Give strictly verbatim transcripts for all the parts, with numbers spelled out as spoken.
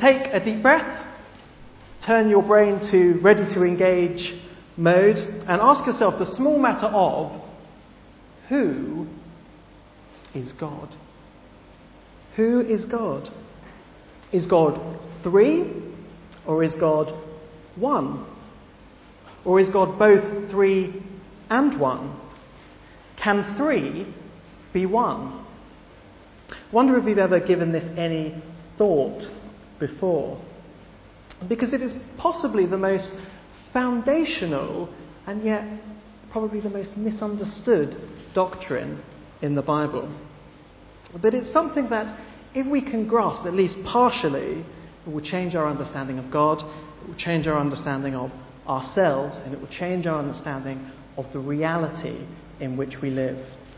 take a deep breath, turn your brain to ready to engage mode, and ask yourself the small matter of, who is God? Who is God? Is God three, or is God one? Or is God both three and one? Can three be one? Wonder if you've ever given this any thought before. Because it is possibly the most foundational and yet probably the most misunderstood doctrine in the Bible. But it's something that, if we can grasp at least partially, it will change our understanding of God, it will change our understanding of ourselves, and it will change our understanding of the reality in which we live.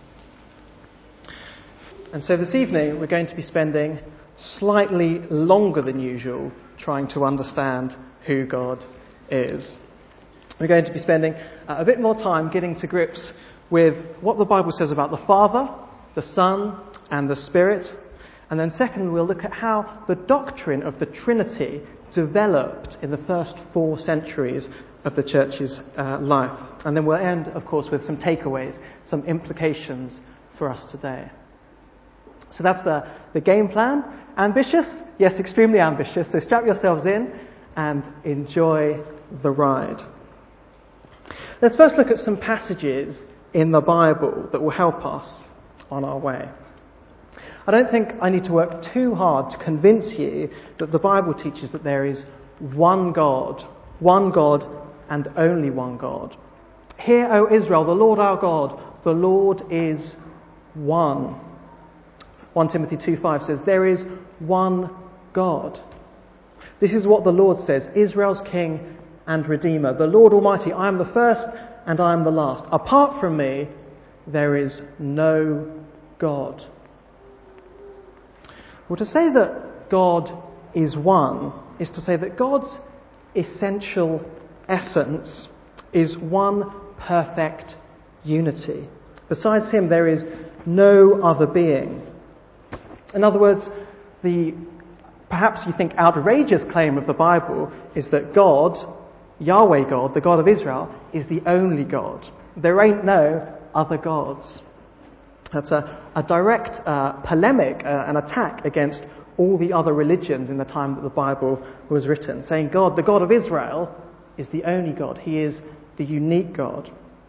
And so this evening we're going to be spending slightly longer than usual trying to understand who God is. We're going to be spending uh, a bit more time getting to grips with what the Bible says about the Father, the Son, and the Spirit. And then second, we'll look at how the doctrine of the Trinity developed in the first four centuries of the church's uh, life. And then we'll end, of course, with some takeaways, some implications for us today. So that's the, the game plan. Ambitious? Yes, extremely ambitious. So strap yourselves in and enjoy the ride. Let's first look at some passages in the Bible that will help us on our way. I don't think I need to work too hard to convince you that the Bible teaches that there is one God, one God and only one God. Hear, O Israel, the Lord our God, the Lord is one. First Timothy two five says, there is one God. This is what the Lord says, Israel's King and Redeemer, the Lord Almighty, I am the first and I am the last. Apart from me, there is no God. Well, to say that God is one is to say that God's essential essence is one perfect unity. Besides him, there is no other being. In other words, the perhaps you think outrageous claim of the Bible is that God, Yahweh God, the God of Israel, is the only God. There ain't no other gods. That's a, a direct uh, polemic, uh, an attack against all the other religions in the time that the Bible was written, saying God, the God of Israel, is the only God. He is the unique God.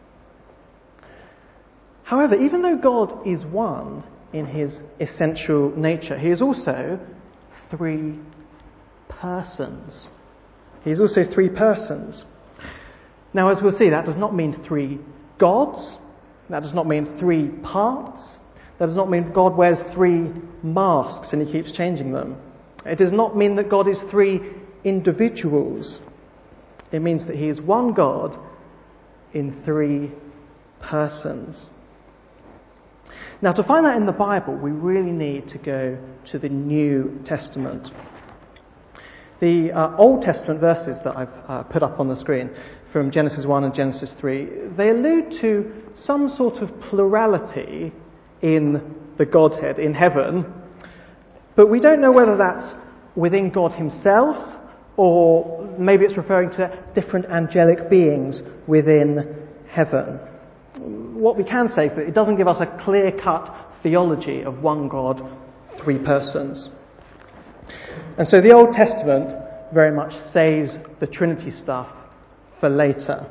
However, even though God is one in his essential nature, he is also three persons. He is also three persons. Now, as we'll see, that does not mean three gods. That does not mean three parts. That does not mean God wears three masks and he keeps changing them. It does not mean that God is three individuals. It means that he is one God in three persons. Now, to find that in the Bible, we really need to go to the New Testament. The uh, Old Testament verses that I've uh, put up on the screen from Genesis one and Genesis three, they allude to some sort of plurality in the Godhead, in heaven, but we don't know whether that's within God himself or maybe it's referring to different angelic beings within heaven. What we can say is that it doesn't give us a clear-cut theology of one God, three persons. And so the Old Testament very much saves the Trinity stuff for later.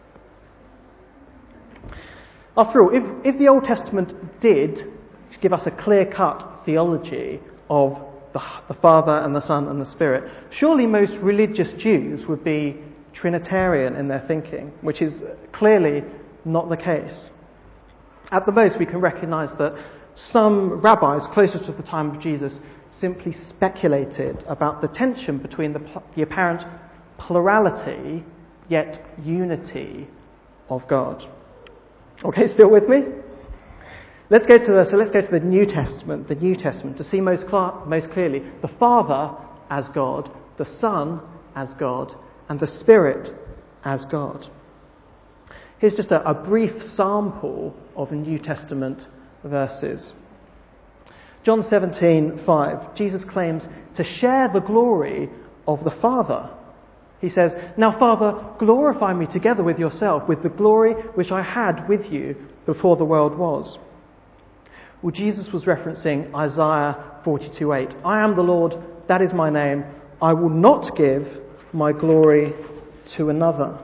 After all, if, if the Old Testament did give us a clear-cut theology of the, the Father and the Son and the Spirit, surely most religious Jews would be Trinitarian in their thinking, which is clearly not the case. At the most, we can recognise that some rabbis closer to the time of Jesus simply speculated about the tension between the, the apparent plurality yet unity of God. Okay, still with me? Let's go to the so let's go to the New Testament, the New Testament, to see most cl- most clearly the Father as God, the Son as God, and the Spirit as God. Here's just a, a brief sample of New Testament verses. John seventeen five, Jesus claims to share the glory of the Father. He says, "Now, Father, glorify me together with yourself, with the glory which I had with you before the world was." Well, Jesus was referencing Isaiah forty-two eight. "I am the Lord, that is my name. I will not give my glory to another."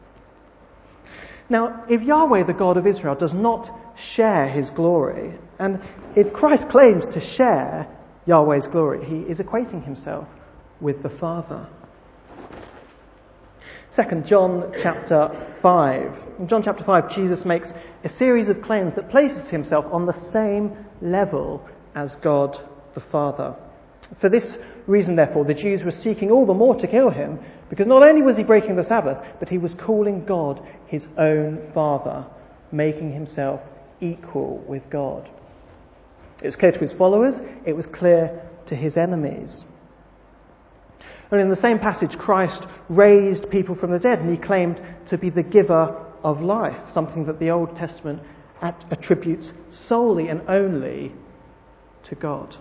Now, if Yahweh, the God of Israel, does not share his glory, and if Christ claims to share Yahweh's glory, he is equating himself with the Father. Second, John chapter five. In John chapter five, Jesus makes a series of claims that places himself on the same level as God the Father. For this reason, therefore, the Jews were seeking all the more to kill him, because not only was he breaking the Sabbath, but he was calling God his own Father, making himself equal with God. It was clear to his followers, it was clear to his enemies. And in the same passage, Christ raised people from the dead, and he claimed to be the giver of life, something that the Old Testament attributes solely and only to God.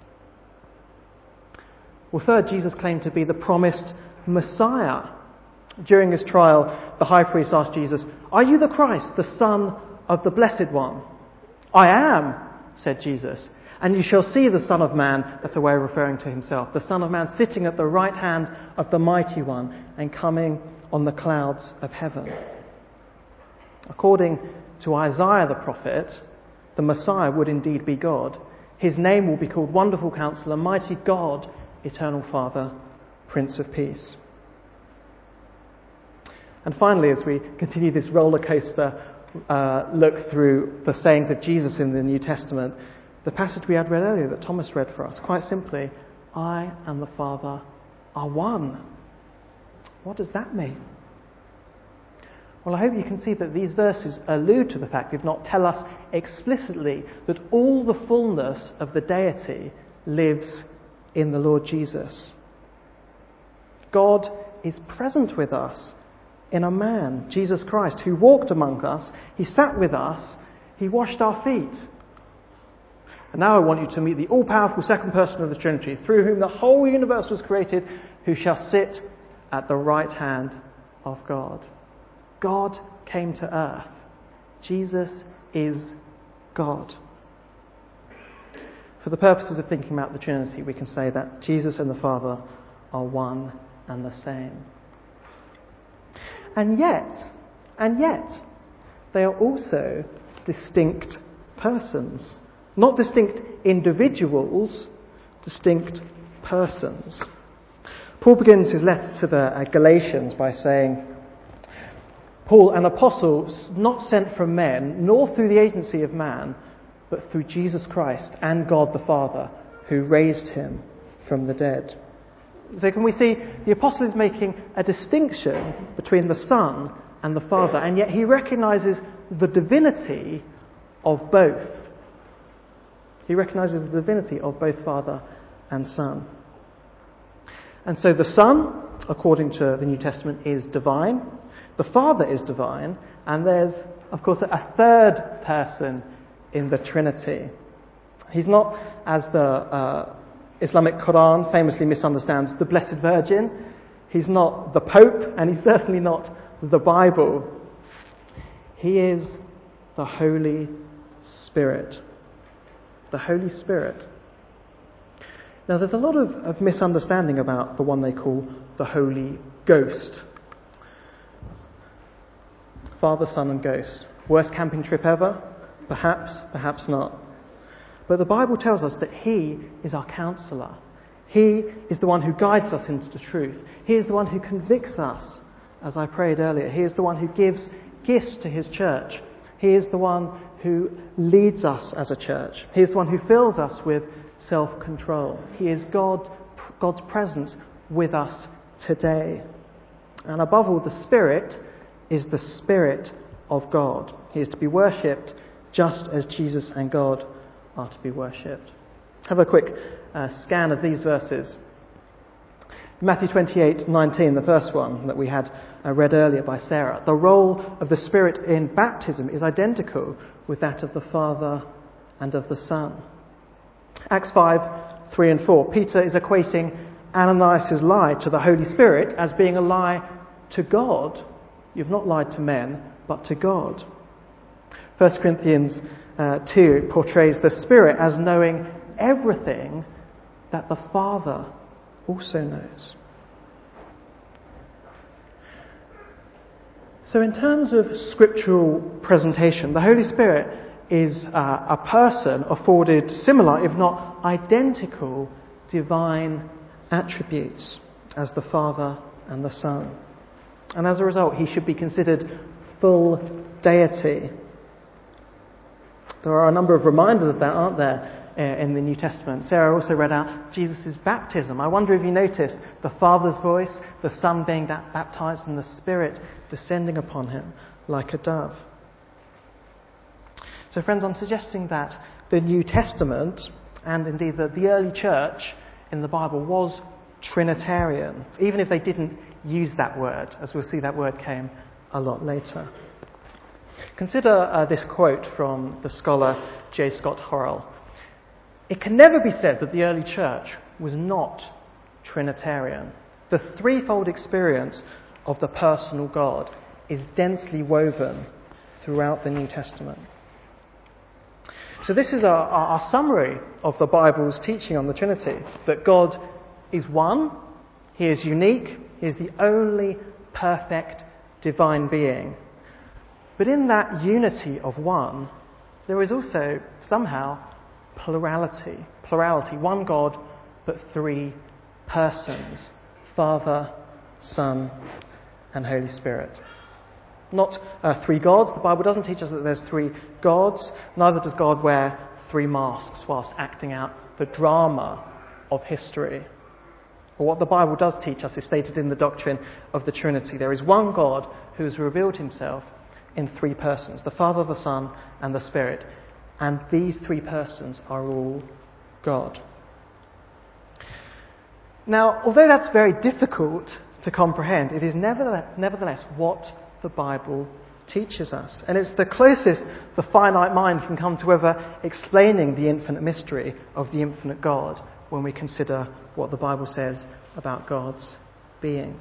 Well, third, Jesus claimed to be the promised Messiah. During his trial, the high priest asked Jesus, "Are you the Christ, the Son of the Blessed One?" "I am," said Jesus. "And you shall see the Son of Man," that's a way of referring to himself, "the Son of Man sitting at the right hand of the Mighty One and coming on the clouds of heaven." According to Isaiah the prophet, the Messiah would indeed be God. His name will be called Wonderful Counselor, Mighty God, Eternal Father, Prince of Peace. And finally, as we continue this roller coaster uh, look through the sayings of Jesus in the New Testament, the passage we had read earlier that Thomas read for us, quite simply, "I and the Father are one." What does that mean? Well, I hope you can see that these verses allude to the fact, if not tell us explicitly, that all the fullness of the deity lives in the Lord Jesus. God is present with us in a man, Jesus Christ, who walked among us. He sat with us. He washed our feet. And now I want you to meet the all-powerful second person of the Trinity, through whom the whole universe was created, who shall sit at the right hand of God. God came to earth. Jesus is God. For the purposes of thinking about the Trinity, we can say that Jesus and the Father are one and the same. And yet, and yet, they are also distinct persons. Not distinct individuals, distinct persons. Paul begins his letter to the Galatians by saying, "Paul, an apostle, not sent from men, nor through the agency of man, but through Jesus Christ and God the Father, who raised him from the dead." So can we see the apostle is making a distinction between the Son and the Father, and yet he recognises the divinity of both. He recognises the divinity of both Father and Son. And so the Son, according to the New Testament, is divine. The Father is divine. And there's, of course, a third person in the Trinity. He's not, as the uh, Islamic Quran famously misunderstands, the Blessed Virgin. He's not the Pope, and he's certainly not the Bible. He is the Holy Spirit. The Holy Spirit. Now, there's a lot of, of misunderstanding about the one they call the Holy Ghost. Father, Son and Ghost. Worst camping trip ever? Perhaps, perhaps not. But the Bible tells us that He is our counsellor. He is the one who guides us into the truth. He is the one who convicts us, as I prayed earlier. He is the one who gives gifts to His church. He is the one who leads us as a church. He is the one who fills us with self-control. He is God, God's presence with us today. And above all, the Spirit is the Spirit of God. He is to be worshipped just as Jesus and God are to be worshipped. Have a quick uh, scan of these verses. Matthew twenty-eight nineteen, the first one that we had uh, read earlier by Sarah. The role of the Spirit in baptism is identical with that of the Father and of the Son. Acts five, three and four. Peter is equating Ananias' lie to the Holy Spirit as being a lie to God. You've not lied to men, but to God. First Corinthians uh, two portrays the Spirit as knowing everything that the Father also knows. So in terms of scriptural presentation, the Holy Spirit is uh, a person afforded similar, if not identical, divine attributes as the Father and the Son. And as a result, he should be considered full deity. There are a number of reminders of that, aren't there, in the New Testament? Sarah also read out Jesus' baptism. I wonder if you noticed the Father's voice, the Son being baptized, and the Spirit descending upon him like a dove. So friends, I'm suggesting that the New Testament, and indeed the, the early church in the Bible, was Trinitarian, even if they didn't use that word, as we'll see that word came a lot later. Consider uh, this quote from the scholar J. Scott Horrell. It can never be said that the early church was not Trinitarian. The threefold experience of the personal God is densely woven throughout the New Testament. So this is our, our, our summary of the Bible's teaching on the Trinity, that God is one, he is unique, he is the only perfect divine being. But in that unity of one, there is also somehow plurality. Plurality, one God, but three persons: Father, Son, and Holy Spirit. Not uh, three gods. The Bible doesn't teach us that there's three gods. Neither does God wear three masks whilst acting out the drama of history. But what the Bible does teach us is stated in the doctrine of the Trinity. There is one God who has revealed himself in three persons: the Father, the Son, and the Spirit. And these three persons are all God. Now, although that's very difficult to comprehend, it is nevertheless what the Bible teaches us. And it's the closest the finite mind can come to ever explaining the infinite mystery of the infinite God when we consider what the Bible says about God's being.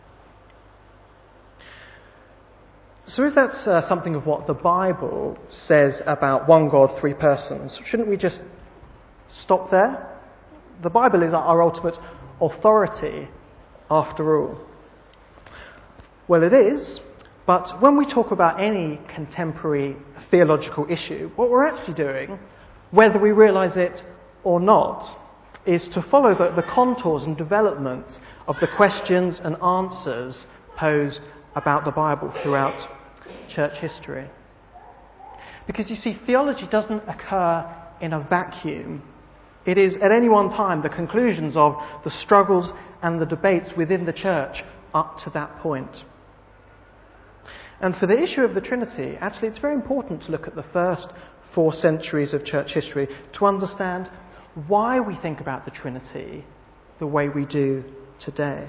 So if that's uh, something of what the Bible says about one God, three persons, shouldn't we just stop there? The Bible is our ultimate authority, after all. Well, it is, but when we talk about any contemporary theological issue, what we're actually doing, whether we realise it or not, is to follow the, the contours and developments of the questions and answers posed about the Bible throughout church history. Because you see, theology doesn't occur in a vacuum. It is at any one time the conclusions of the struggles and the debates within the church up to that point. And for the issue of the Trinity, actually it's very important to look at the first four centuries of church history to understand why we think about the Trinity the way we do today.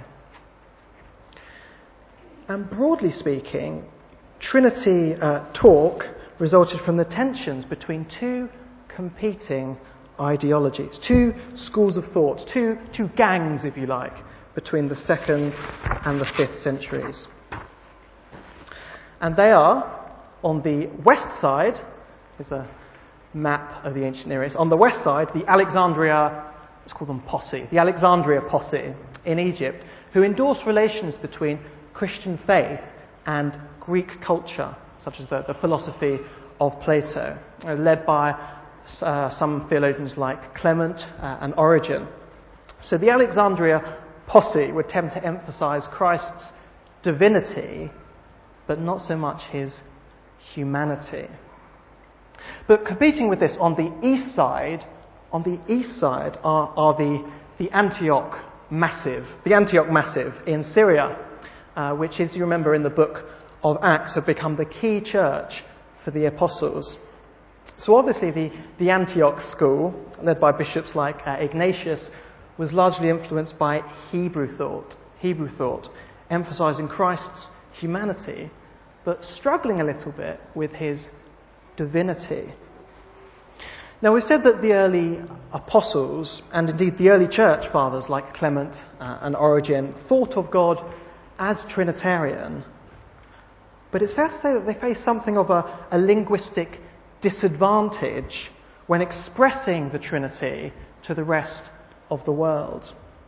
And broadly speaking, Trinity uh, talk resulted from the tensions between two competing ideologies, two schools of thought, two, two gangs, if you like, between the second and the fifth centuries. And they are, on the west side, here's a map of the ancient Near East, on the west side, the Alexandria, let's call them posse, the Alexandria posse in Egypt, who endorsed relations between Christian faith and Greek culture, such as the, the philosophy of Plato, uh, led by uh, some theologians like Clement uh, and Origen. So the Alexandria posse would tend to emphasize Christ's divinity, but not so much his humanity. But competing with this on the east side, on the east side are, are the, the Antioch Massive, the Antioch Massive in Syria, uh, which, as you remember in the book of Acts, have become the key church for the apostles. So obviously the, the Antioch school, led by bishops like uh, Ignatius, was largely influenced by Hebrew thought, Hebrew thought, emphasizing Christ's humanity, but struggling a little bit with his divinity. Now, we've said that the early apostles, and indeed the early church fathers like Clement uh, and Origen, thought of God as Trinitarian. But it's fair to say that they faced something of a, a linguistic disadvantage when expressing the Trinity to the rest of the world.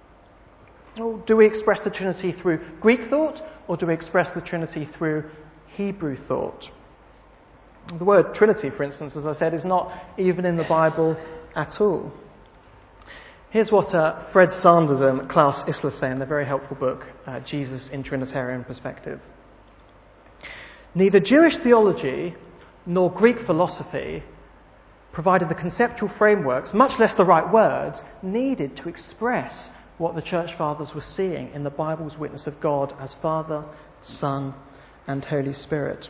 Well, do we express the Trinity through Greek thought, or do we express the Trinity through Hebrew thought? The word Trinity, for instance, as I said, is not even in the Bible at all. Here's what uh, Fred Sanders and Klaus Isler say in their very helpful book, uh, Jesus in Trinitarian Perspective. Neither Jewish theology nor Greek philosophy provided the conceptual frameworks, much less the right words, needed to express what the Church Fathers were seeing in the Bible's witness of God as Father, Son, and Holy Spirit.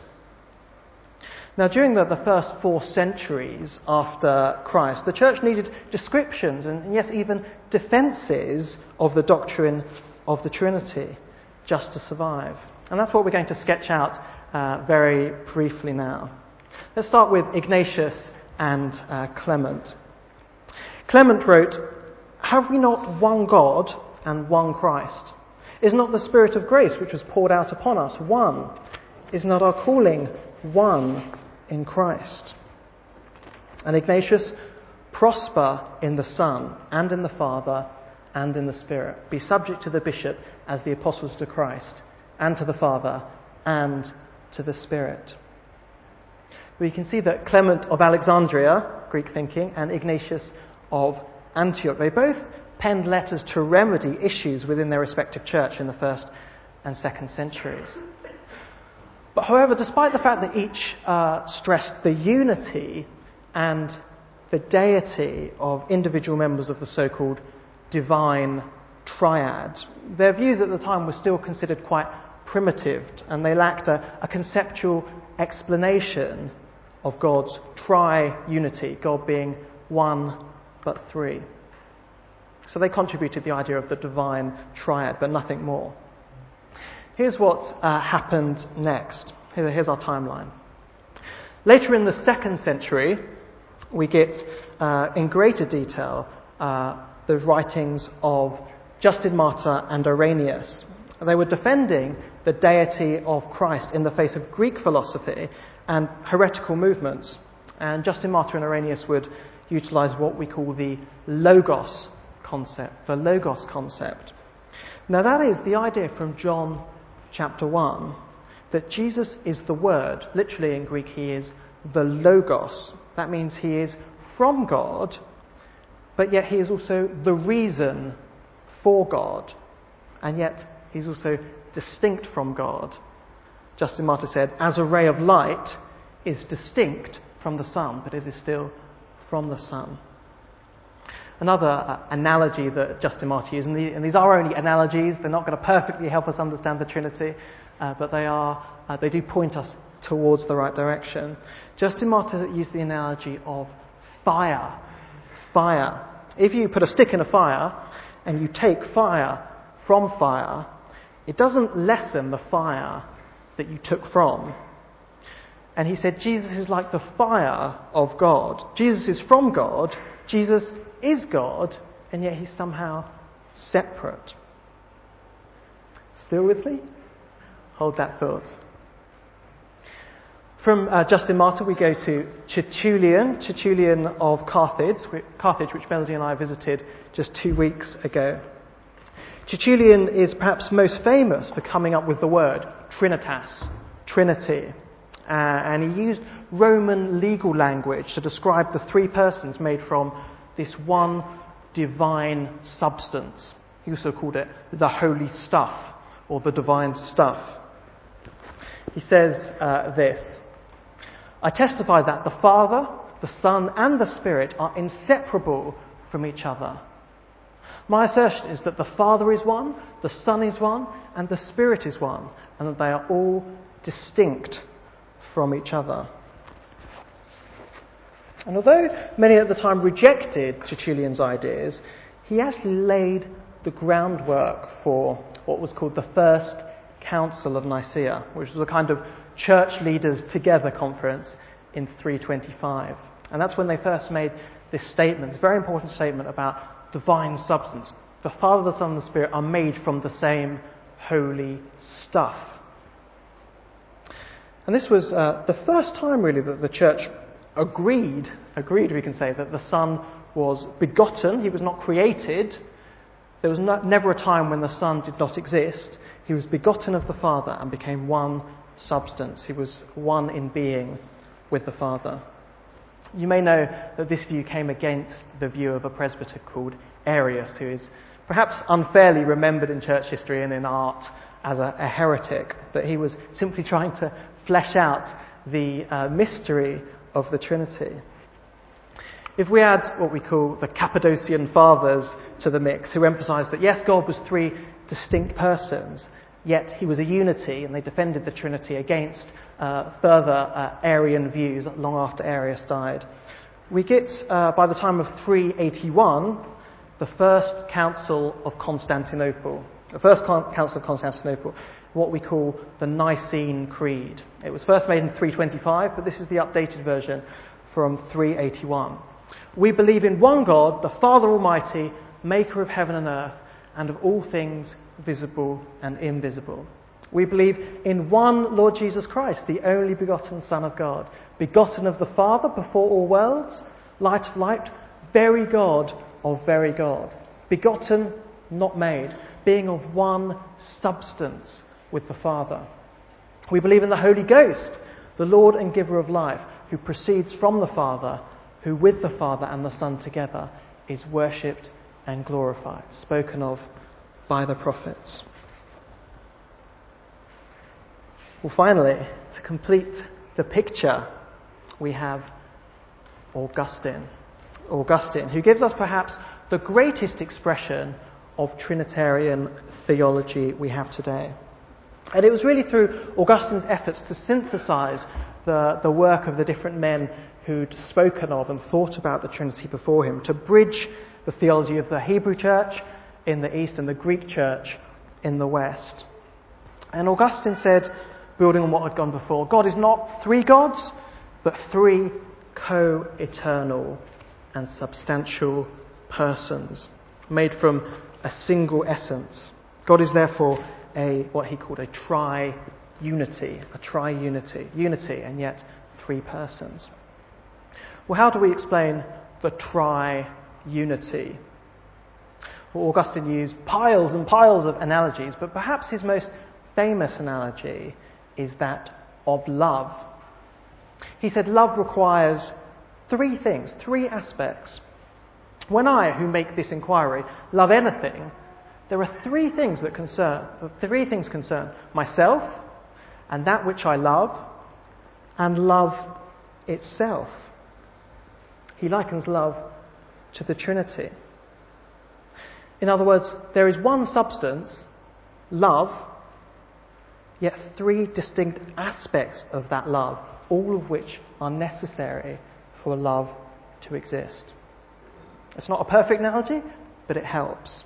Now, during the, the first four centuries after Christ, the Church needed descriptions and, yes, even defences of the doctrine of the Trinity just to survive. And that's what we're going to sketch out uh, very briefly now. Let's start with Ignatius and uh, Clement. Clement wrote, "Have we not one God and one Christ? Is not the Spirit of grace which was poured out upon us one? Is not our calling one in Christ?" And Ignatius, "Prosper in the Son and in the Father and in the Spirit. Be subject to the bishop as the apostles to Christ and to the Father and to the Spirit." We can see that Clement of Alexandria, Greek thinking, and Ignatius of Antioch, they both penned letters to remedy issues within their respective church in the first and second centuries. But however, despite the fact that each uh, stressed the unity and the deity of individual members of the so-called divine triad, their views at the time were still considered quite primitive, and they lacked a, a conceptual explanation of God's tri-unity, God being one but three. So they contributed the idea of the divine triad, but nothing more. Here's what uh, happened next. Here, here's our timeline. Later in the second century, we get uh, in greater detail uh, the writings of Justin Martyr and Irenaeus. They were defending the deity of Christ in the face of Greek philosophy and heretical movements. And Justin Martyr and Irenaeus would utilize what we call the Logos concept, the Logos concept. Now that is the idea from John chapter one, that Jesus is the Word. Literally in Greek, he is the Logos. That means he is from God, but yet he is also the reason for God. And yet he's also distinct from God. Justin Martyr said, as a ray of light is distinct from the sun, but it is still from the sun. Another uh, analogy that Justin Martyr used, and, the, and these are only analogies, they're not going to perfectly help us understand the Trinity, uh, but they are uh, they do point us towards the right direction. Justin Martyr used the analogy of fire. Fire. If you put a stick in a fire and you take fire from fire, it doesn't lessen the fire that you took from. And he said Jesus is like the fire of God. Jesus is from God, Jesus is God, and yet he's somehow separate. Still with me? Hold that thought. From uh, Justin Martyr we go to Tertullian, Tertullian of Carthage, Carthage, which Melody and I visited just two weeks ago. Tertullian is perhaps most famous for coming up with the word Trinitas, Trinity. Uh, and he used Roman legal language to describe the three persons made from this one divine substance. He also called it the holy stuff, or the divine stuff. He says uh, this, I testify that the Father, the Son, and the Spirit are inseparable from each other. My assertion is that the Father is one, the Son is one, and the Spirit is one, and that they are all distinct from each other. And although many at the time rejected Tertullian's ideas, he actually laid the groundwork for what was called the First Council of Nicaea, which was a kind of church leaders together conference in three twenty-five. And that's when they first made this statement, this very important statement about divine substance. The Father, the Son, and the Spirit are made from the same holy stuff. And this was uh, the first time, really, that the church agreed, agreed, we can say, that the Son was begotten. He was not created. There was no, never a time when the Son did not exist. He was begotten of the Father and became one substance. He was one in being with the Father. You may know that this view came against the view of a presbyter called Arius, who is perhaps unfairly remembered in church history and in art as a, a heretic, but he was simply trying to flesh out the uh, mystery of the Trinity. If we add what we call the Cappadocian Fathers to the mix, who emphasised that yes, God was three distinct persons, yet he was a unity, and they defended the Trinity against uh, further uh, Arian views long after Arius died, we get, uh, by the time of three eighty-one, the First Council of Constantinople. The First Council of Constantinople, what we call the Nicene Creed. It was first made in three twenty-five, but this is the updated version from three eighty-one. We believe in one God, the Father Almighty, maker of heaven and earth, and of all things visible and invisible. We believe in one Lord Jesus Christ, the only begotten Son of God, begotten of the Father before all worlds, light of light, very God of very God, begotten, not made, being of one substance with the Father. We believe in the Holy Ghost, the Lord and giver of life, who proceeds from the Father, who with the Father and the Son together is worshipped and glorified, spoken of by the prophets. Well, finally, to complete the picture, we have Augustine. Augustine, who gives us perhaps the greatest expression of Trinitarian theology we have today. And it was really through Augustine's efforts to synthesize the, the work of the different men who'd spoken of and thought about the Trinity before him, to bridge the theology of the Hebrew church in the East and the Greek church in the West. And Augustine said, building on what had gone before, God is not three gods, but three co-eternal and substantial persons, made from a single essence. God is therefore a what he called a tri-unity, a tri-unity, unity, and yet three persons. Well, how do we explain the tri-unity? Well, Augustine used piles and piles of analogies, but perhaps his most famous analogy is that of love. He said love requires three things, three aspects. When I, who make this inquiry, love anything, there are three things that concern, three things concern myself, and that which I love, and love itself. He likens love to the Trinity. In other words, there is one substance, love, yet three distinct aspects of that love, all of which are necessary for love to exist. It's not a perfect analogy, but it helps.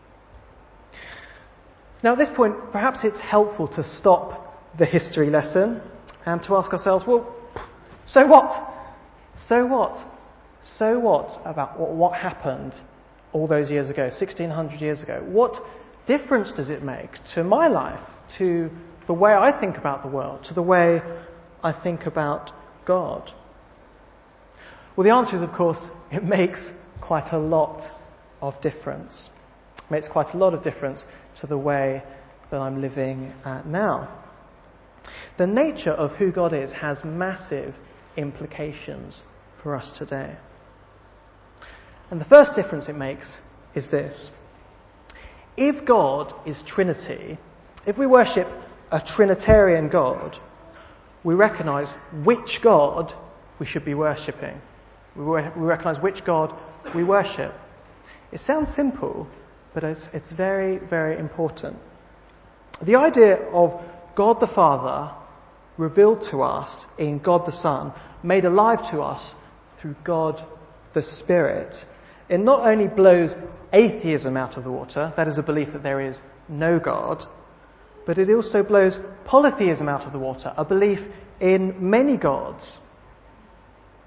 Now at this point, perhaps it's helpful to stop the history lesson and to ask ourselves, well, so what? So what? So what about what, what happened all those years ago, sixteen hundred years ago? What difference does it make to my life, to the way I think about the world, to the way I think about God? Well, the answer is, of course, it makes quite a lot of difference. It makes quite a lot of difference to the way that I'm living uh, now. The nature of who God is has massive implications for us today. And the first difference it makes is this. If God is Trinity, if we worship a Trinitarian God, we recognise which God we should be worshipping. We, we recognise which God we worship. It sounds simple, but it's, it's very, very important. The idea of God the Father revealed to us in God the Son, made alive to us through God the Spirit, it not only blows atheism out of the water, that is a belief that there is no God, but it also blows polytheism out of the water, a belief in many gods.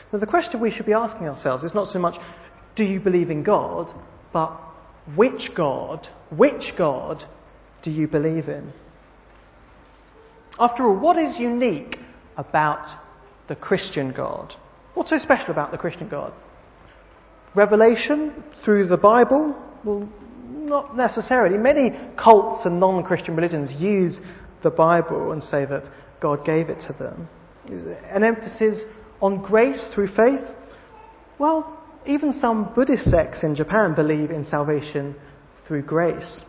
Now, the question we should be asking ourselves is not so much, do you believe in God, but which God, which God do you believe in? After all, what is unique about the Christian God? What's so special about the Christian God? Revelation through the Bible? Well, not necessarily. Many cults and non-Christian religions use the Bible and say that God gave it to them. An emphasis on grace through faith? Well, even some Buddhist sects in Japan believe in salvation through grace.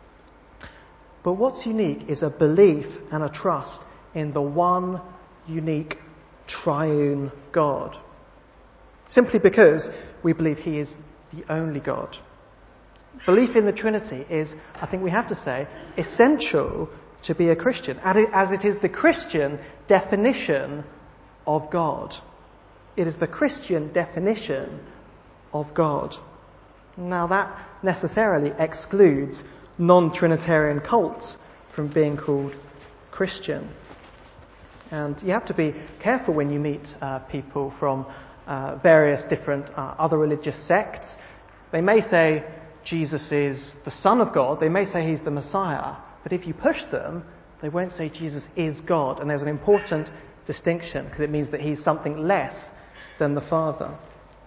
But what's unique is a belief and a trust in the one unique triune God. Simply because we believe he is the only God. Belief in the Trinity is, I think we have to say, essential to be a Christian, as it is the Christian definition of God. It is the Christian definition of God. Now that necessarily excludes non-Trinitarian cults from being called Christian. And you have to be careful when you meet uh, people from uh, various different uh, other religious sects. They may say Jesus is the Son of God, they may say he's the Messiah, but if you push them, they won't say Jesus is God. And there's an important distinction, because it means that he's something less than the Father.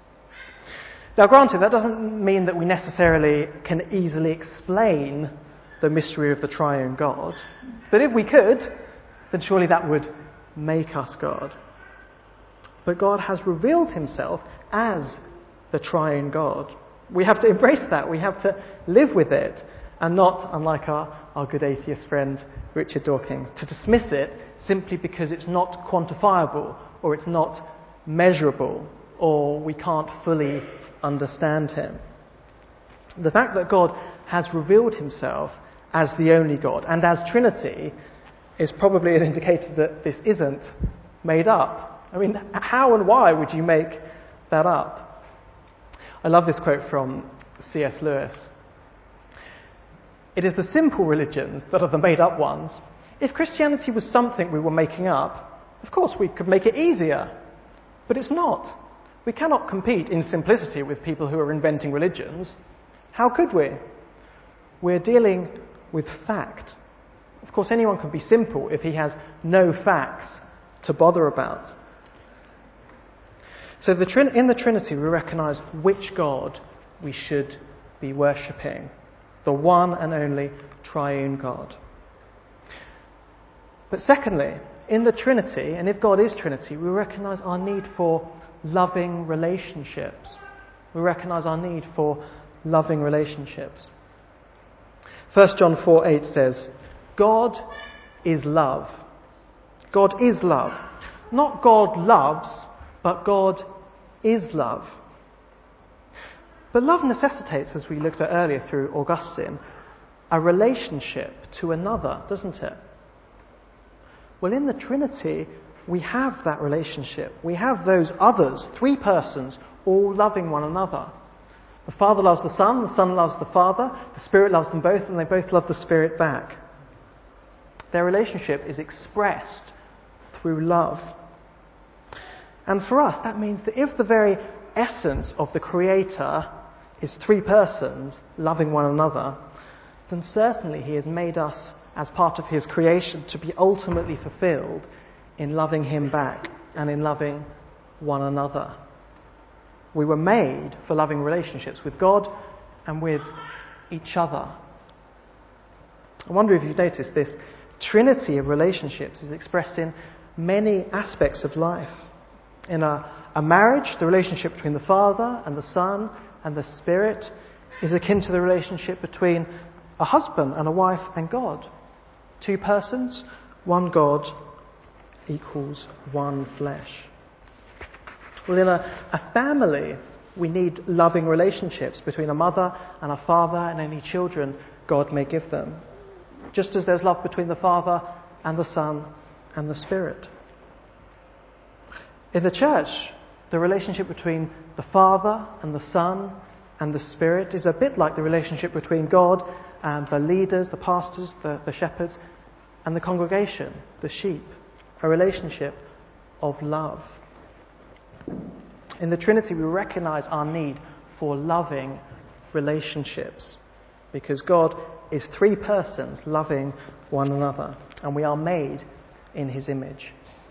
Now, granted, that doesn't mean that we necessarily can easily explain the mystery of the triune God. But if we could, then surely that would make us God. But God has revealed himself as the triune God. We have to embrace that. We have to live with it, and not, unlike our, our good atheist friend Richard Dawkins, to dismiss it simply because it's not quantifiable, or it's not measurable, or we can't fully understand him. The fact that God has revealed himself as the only God and as Trinity is probably an indicator that this isn't made up. I mean, how and why would you make that up? I love this quote from C S Lewis. It is the simple religions that are the made-up ones. If Christianity was something we were making up, of course we could make it easier. But it's not. We cannot compete in simplicity with people who are inventing religions. How could we? We're dealing with fact. Of course, anyone can be simple if he has no facts to bother about. So the Trin- in the Trinity, we recognise which God we should be worshipping. The one and only triune God. But secondly, in the Trinity, and if God is Trinity, we recognise our need for loving relationships. We recognise our need for loving relationships. First John four eight says, God is love. God is love. Not God loves, but God is love. But love necessitates, as we looked at earlier through Augustine, a relationship to another, doesn't it? Well, in the Trinity, we have that relationship. We have those others, three persons, all loving one another. The Father loves the Son, the Son loves the Father, the Spirit loves them both, and they both love the Spirit back. Their relationship is expressed through love. And for us, that means that if the very essence of the Creator is three persons loving one another, then certainly he has made us, as part of his creation, to be ultimately fulfilled in loving him back and in loving one another. We were made for loving relationships with God and with each other. I wonder if you've noticed this trinity of relationships is expressed in many aspects of life. In a, a marriage, the relationship between the Father and the Son and the Spirit is akin to the relationship between a husband and a wife and God. Two persons, one God equals one flesh. Well, in a, a family, we need loving relationships between a mother and a father and any children God may give them. Just as there's love between the Father and the Son and the Spirit. In the church, the relationship between the Father and the Son and the Spirit is a bit like the relationship between God and the leaders, the pastors, the, the shepherds, and the congregation, the sheep. A relationship of love. In the Trinity, we recognize our need for loving relationships, because God is three persons loving one another, and we are made in his image.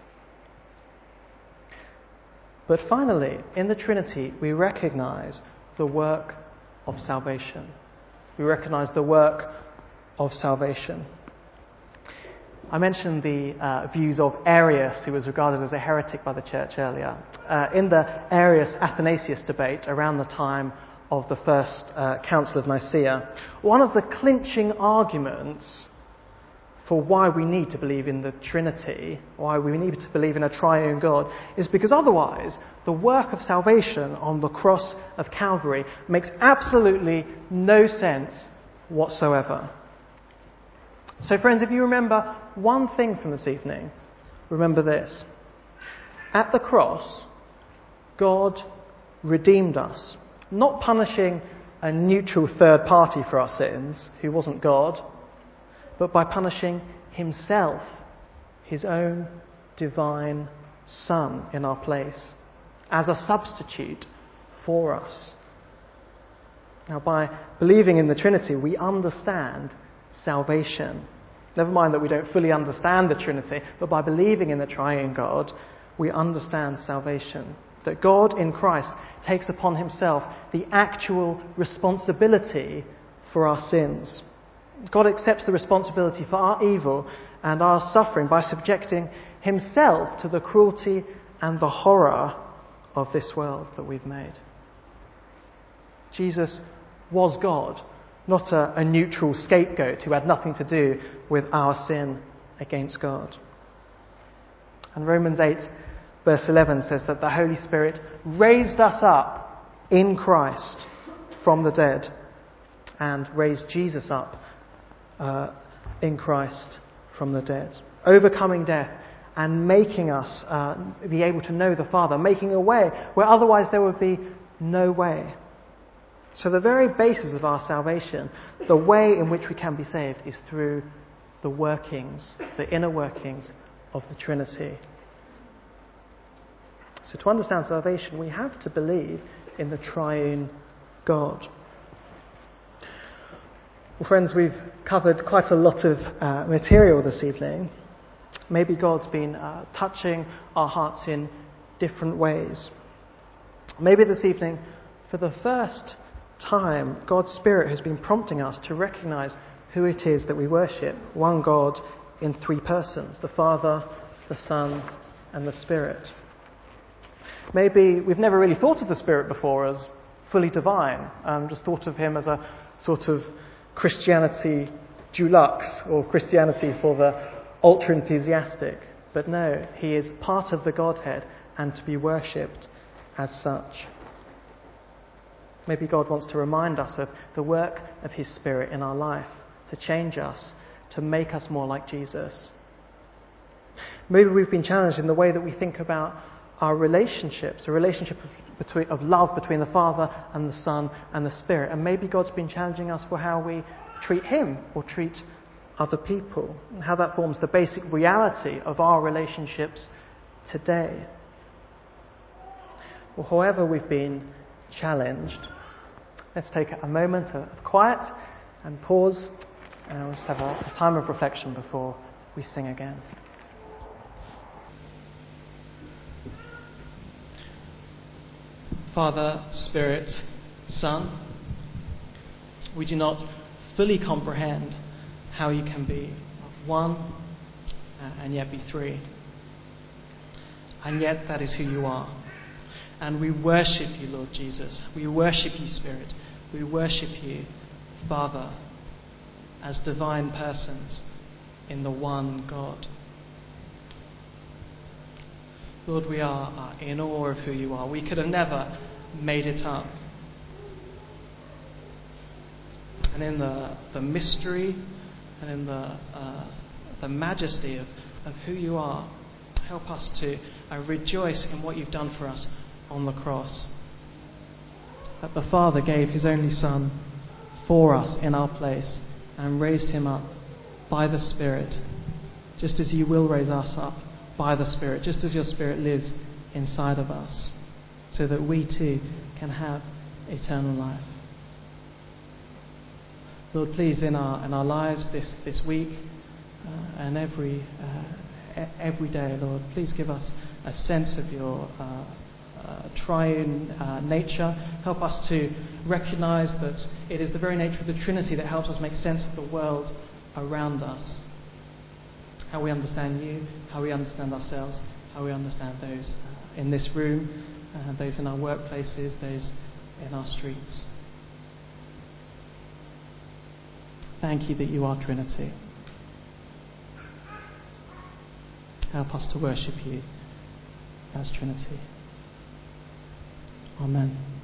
But finally, in the Trinity, we recognize the work of salvation. We recognize the work of salvation. I mentioned the uh, views of Arius, who was regarded as a heretic by the church earlier. Uh, in the Arius-Athanasius debate around the time of the First uh, Council of Nicaea, one of the clinching arguments for why we need to believe in the Trinity, why we need to believe in a triune God, is because otherwise the work of salvation on the cross of Calvary makes absolutely no sense whatsoever. So friends, if you remember one thing from this evening, remember this. At the cross, God redeemed us, not punishing a neutral third party for our sins, who wasn't God, but by punishing himself, his own divine Son in our place, as a substitute for us. Now, by believing in the Trinity, we understand salvation. Never mind that we don't fully understand the Trinity, but by believing in the triune God, we understand salvation. That God in Christ takes upon himself the actual responsibility for our sins. God accepts the responsibility for our evil and our suffering by subjecting himself to the cruelty and the horror of this world that we've made. Jesus was God, not a, a neutral scapegoat who had nothing to do with our sin against God. And Romans eight verse eleven says that the Holy Spirit raised us up in Christ from the dead and raised Jesus up uh, in Christ from the dead, overcoming death and making us uh, be able to know the Father, making a way where otherwise there would be no way. So the very basis of our salvation, the way in which we can be saved, is through the workings, the inner workings of the Trinity. So to understand salvation, we have to believe in the triune God. Well, friends, we've covered quite a lot of uh, material this evening. Maybe God's been uh, touching our hearts in different ways. Maybe this evening, for the first time, God's Spirit has been prompting us to recognize who it is that we worship. One God in three persons, the Father, the Son, and the Spirit. Maybe we've never really thought of the Spirit before as fully divine, um, just thought of him as a sort of Christianity deluxe, or Christianity for the ultra-enthusiastic. But no, he is part of the Godhead and to be worshipped as such. Maybe God wants to remind us of the work of his Spirit in our life, to change us, to make us more like Jesus. Maybe we've been challenged in the way that we think about our relationships, a relationship of, between, of love between the Father and the Son and the Spirit. And maybe God's been challenging us for how we treat him or treat other people, and how that forms the basic reality of our relationships today. Well, however we've been challenged, let's take a moment of quiet and pause, and we'll just have a, a time of reflection before we sing again. Father, Spirit, Son, we do not fully comprehend how you can be one uh, and yet be three. And yet that is who you are. And we worship you, Lord Jesus. We worship you, Spirit. We worship you, Father, as divine persons in the one God. Lord, we are in awe of who you are. We could have never made it up. And in the, the mystery and in the, uh, the majesty of, of who you are, help us to uh, rejoice in what you've done for us on the cross. That the Father gave his only Son for us in our place and raised him up by the Spirit, just as you will raise us up by the Spirit, just as your Spirit lives inside of us. so that we too can have eternal life. Lord, please, in our in our lives this, this week uh, and every uh, e- every day, Lord, please give us a sense of your uh, uh, triune uh, nature. Help us to recognise that it is the very nature of the Trinity that helps us make sense of the world around us. How we understand you, how we understand ourselves, how we understand those uh, in this room, uh, those in our workplaces, those in our streets. Thank you that you are Trinity. Help us to worship you as Trinity. Amen.